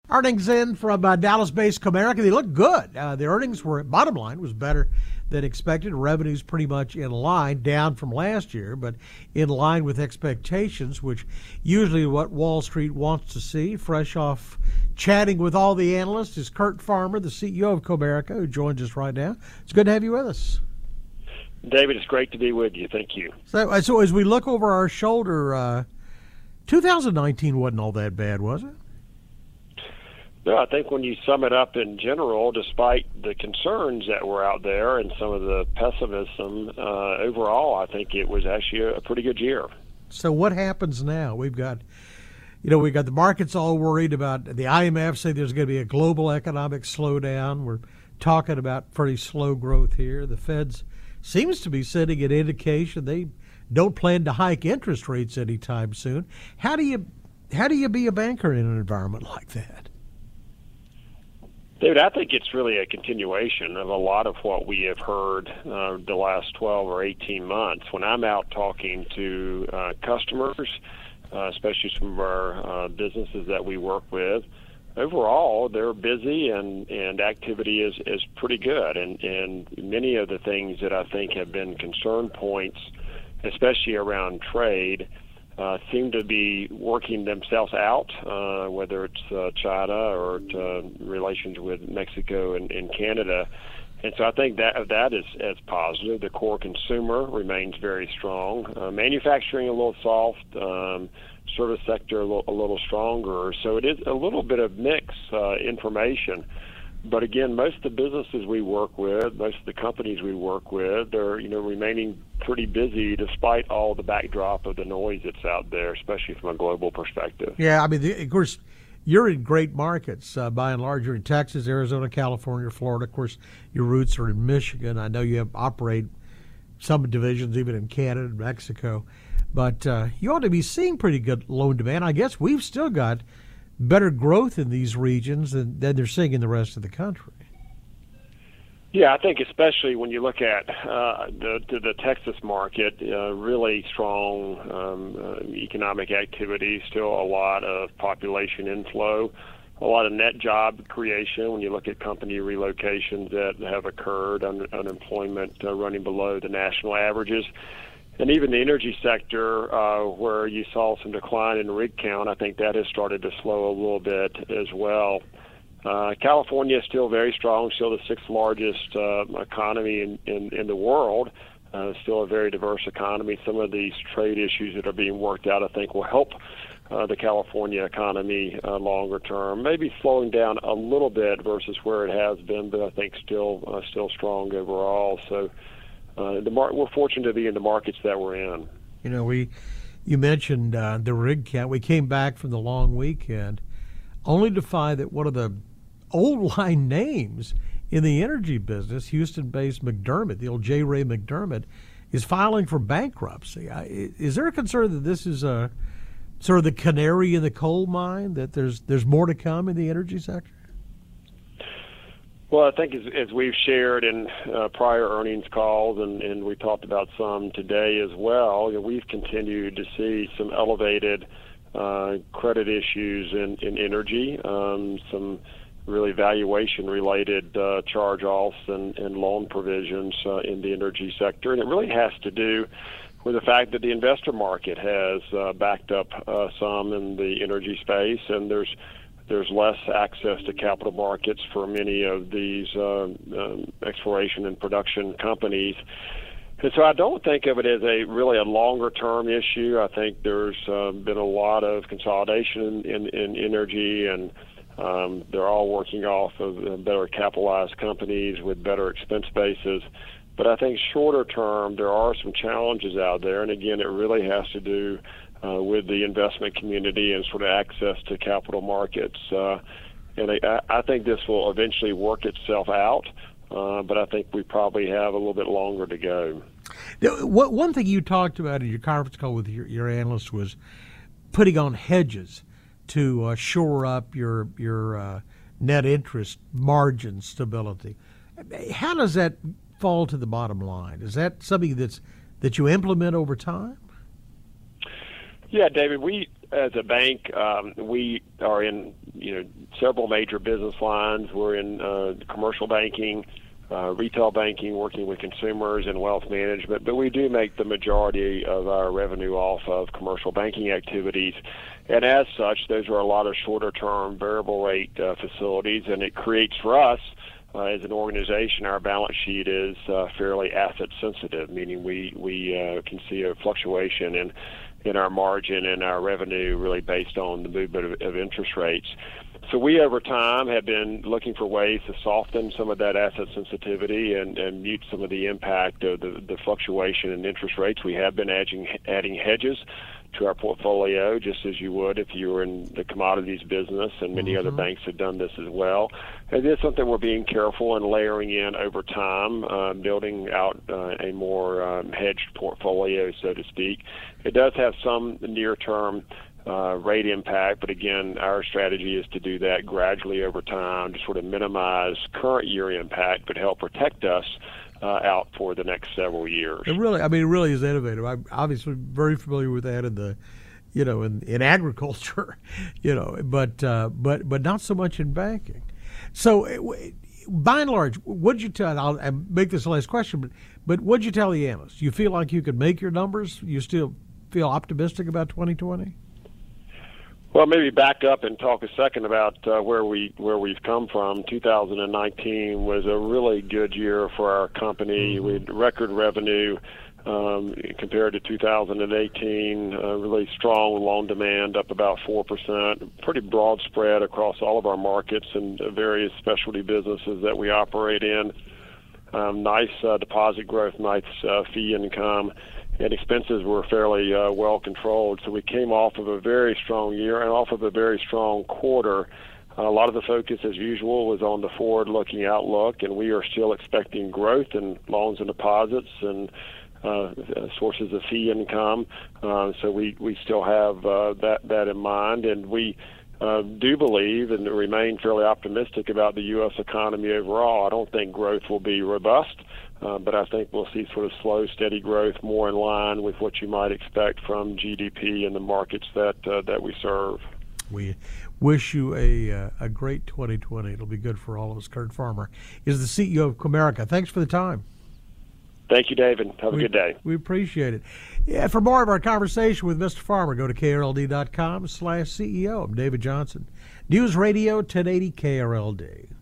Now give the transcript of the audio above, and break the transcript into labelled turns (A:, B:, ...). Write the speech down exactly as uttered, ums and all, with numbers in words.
A: Earnings in from uh, Dallas-based Comerica. They look good. Uh, the earnings were, bottom line, was better than expected. Revenue's pretty much in line, down from last year, but in line with expectations, which usually what Wall Street wants to see. Fresh off chatting with all the analysts is Curt Farmer, the C E O of Comerica, who joins us right now. It's good to have you with us.
B: David, it's great to be with you. Thank you.
A: So, so as we look over our shoulder, uh, two thousand nineteen wasn't all that bad, was it?
B: No, I think when you sum it up in general, despite the concerns that were out there and some of the pessimism, uh, overall, I think it was actually a, a pretty good year.
A: So what happens now? We've got, you know, we've got the markets all worried about the I M F say there's going to be a global economic slowdown. We're talking about pretty slow growth here. The Fed's seems to be sending an indication they don't plan to hike interest rates anytime soon. How do you how do you be a banker in an environment like that?
B: David, I think it's really a continuation of a lot of what we have heard uh, the last twelve or eighteen months. When I'm out talking to uh, customers, uh, especially some of our uh, businesses that we work with, overall they're busy and, and activity is, is pretty good. And, and many of the things that I think have been concern points, especially around trade, Uh, seem to be working themselves out, uh, whether it's uh, China or uh, relations with Mexico and, and Canada. And so I think that that is as positive. The core consumer remains very strong. Uh, manufacturing a little soft, um, service sector a little, a little stronger. So it is a little bit of mixed uh, information. But again, most of the businesses we work with, most of the companies we work with, are you know remaining pretty busy despite all the backdrop of the noise that's out there, especially from a global perspective.
A: Yeah, I mean, the, of course, you're in great markets. Uh, by and large, you're in Texas, Arizona, California, Florida. Of course, your roots are in Michigan. I know you have operate some divisions even in Canada and Mexico. But uh, you ought to be seeing pretty good loan demand. I guess we've still got better growth in these regions than, than they're seeing in the rest of the country.
B: Yeah, I think especially when you look at uh, the, the the Texas market, uh, really strong um, uh, economic activity, still a lot of population inflow, a lot of net job creation. When you look at company relocations that have occurred, un- unemployment uh, running below the national averages. And even the energy sector, uh, where you saw some decline in rig count, I think that has started to slow a little bit as well. Uh, California is still very strong, still the sixth largest uh, economy in, in, in the world, uh, still a very diverse economy. Some of these trade issues that are being worked out, I think, will help uh, the California economy uh, longer term, maybe slowing down a little bit versus where it has been, but I think still uh, still strong overall. So. Uh, the mar- we're fortunate to be in the markets that we're in.
A: You know, we you mentioned uh, the rig count. We came back from the long weekend only to find that one of the old line names in the energy business, Houston-based McDermott, the old J. Ray McDermott, is filing for bankruptcy. Is there a concern that this is a sort of the canary in the coal mine, that there's there's more to come in the energy sector?
B: Well, I think as, as we've shared in uh, prior earnings calls, and, and we talked about some today as well, you know, we've continued to see some elevated uh, credit issues in, in energy, um, some really valuation-related uh, charge-offs and, and loan provisions uh, in the energy sector. And it really has to do with the fact that the investor market has uh, backed up uh, some in the energy space, and there's There's less access to capital markets for many of these uh, um, exploration and production companies. And so I don't think of it as a really a longer-term issue. I think there's uh, been a lot of consolidation in, in energy, and um, they're all working off of better capitalized companies with better expense bases. But I think shorter term, there are some challenges out there. And again, it really has to do Uh, with the investment community and sort of access to capital markets. Uh, and I, I think this will eventually work itself out, uh, but I think we probably have a little bit longer to go.
A: What, one thing you talked about in your conference call with your, your analyst was putting on hedges to uh, shore up your, your uh, net interest margin stability. How does that fall to the bottom line? Is that something that's that you implement over time?
B: Yeah, David, we as a bank, um, we are in you know, several major business lines. We're in uh, commercial banking, uh, retail banking, working with consumers, and wealth management. But we do make the majority of our revenue off of commercial banking activities. And as such, those are a lot of shorter-term variable rate uh, facilities, and it creates for us, uh, as an organization, our balance sheet is uh, fairly asset sensitive, meaning we we uh, can see a fluctuation in in our margin and our revenue really based on the movement of, of interest rates. So we, over time, have been looking for ways to soften some of that asset sensitivity and, and mute some of the impact of the, the fluctuation in interest rates. We have been adding, adding hedges to our portfolio, just as you would if you were in the commodities business, and many mm-hmm. other banks have done this as well. And it's something we're being careful and layering in over time, uh, building out uh, a more um, hedged portfolio, so to speak. It does have some near-term uh, rate impact, but again, our strategy is to do that gradually over time to sort of minimize current year impact, but help protect us Uh, out for the next several years.
A: It really, I mean, it really is innovative. I'm obviously very familiar with that in the, you know, in, in agriculture, you know, but uh, but but not so much in banking. So, by and large, what'd you tell? I'll, I'll make this the last question, but but what'd you tell the analysts? You feel like you could make your numbers? You still feel optimistic about twenty twenty?
B: Well, maybe back up and talk a second about uh, where we where we've come from. two thousand nineteen was a really good year for our company. Mm-hmm. We had record revenue um, compared to two thousand eighteen. Uh, really strong loan demand, up about four percent. Pretty broad spread across all of our markets and various specialty businesses that we operate in. Um, nice uh, deposit growth, nice uh, fee income. And expenses were fairly uh, well controlled. So we came off of a very strong year and off of a very strong quarter. Uh, a lot of the focus, as usual, was on the forward-looking outlook, and we are still expecting growth in loans and deposits and uh, sources of fee income. Uh, so we, we still have uh, that, that in mind, and we uh, do believe and remain fairly optimistic about the U S economy overall. I don't think growth will be robust. Uh, but I think we'll see sort of slow, steady growth more in line with what you might expect from G D P in the markets that uh, that we serve.
A: We wish you a uh, a great twenty twenty. It'll be good for all of us. Curt Farmer is the C E O of Comerica. Thanks for the time.
B: Thank you, David. Have
A: we,
B: a good day.
A: We appreciate it. Yeah, for more of our conversation with Mister Farmer, go to K R L D dot com slash C E O. I'm David Johnson. News Radio ten eighty K R L D.